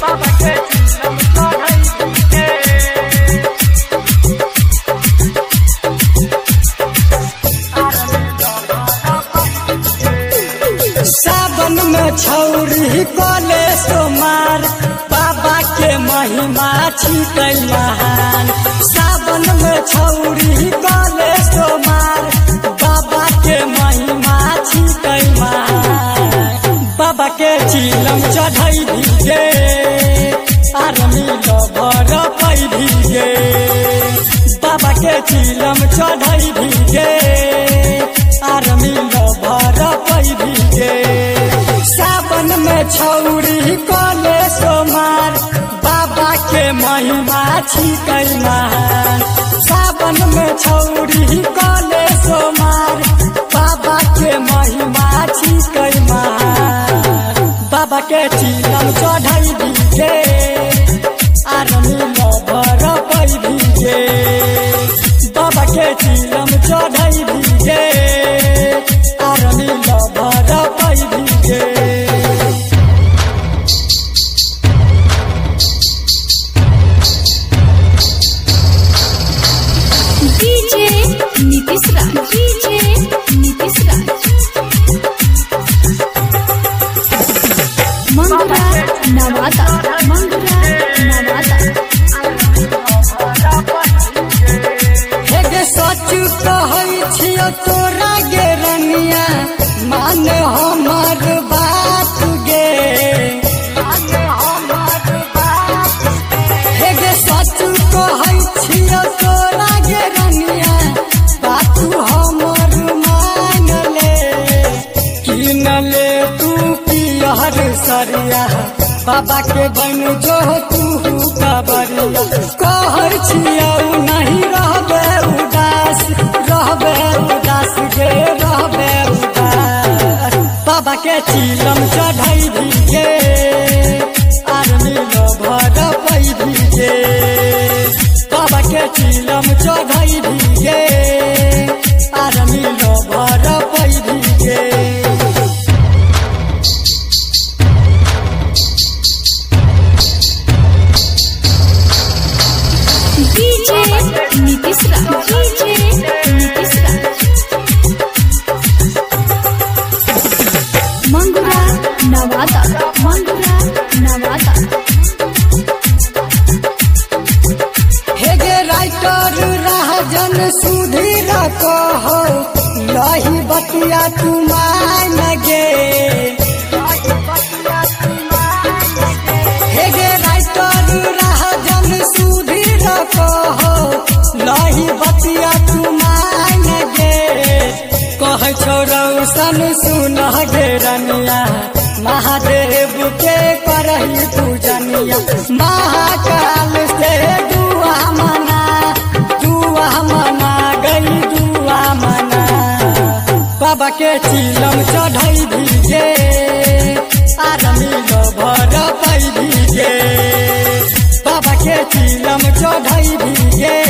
सावन में छौरी कले सोमार बाबा के महिमा छिकै महान। सावन में छौरी कले सोमार बाबा के महिमा छिकै महान। बाबा के चिलम चढ़ै भीगे आरमी लभर पै भीगे। बाबा के चिलम चढ़ै भीगे आरमी लभर पै भीगे। सावन में छौरी कले सोमार बाबा के महिमा छिकै महान। सावन में छौरी कले सोमार बाबा के महिमा छिकै महान। बाबा के चिलम चढ़ै भीगे आरमी लभर पै भीगे। बाबा के चिलम चढ़ै भीगे आरमी लभर पै भीगे। DJ Nitish Raj, DJ Nitish Raj. मंगरा नवादा, मंगरा नवादा। हेगे सच कहै छियौ तोरा गे रनिया मान हमर बात गे। हेगे सच कहै छियौ तोरा गे रनिया बात हमर मान ले। किन ले तू पियर सरिया बाबा के बन जो तू कबरिया। कहै छियौ नहीं रहबे उदास, रहबे उदास गे रहबे उदास। बाबा के चिलम चढ़ै भीगे आरमी लभर पै भीगे। बाबा के चिलम चढ़ै भीगे आरमी लभर पै भीगे। DJ Nitish Raj, DJ Nitish Raj. मंगरा नवादा, मंगरा नवादा। हेगे राइटर राजन सुधीर कहो लही बतिया तू मान गे। हेगे राइटर राजन सुधीर कहो लही बतिया तू मान गे। कहै छौ रौशन सुन गे रनिया महादेव के करही पूजनिया। महाकाल से दुआ मना गई दुआ मना। बाबा के चिलम चढ़ै भीगे आरमी लभर पै भीगे। बाबा के चिलम चढ़ै भीगे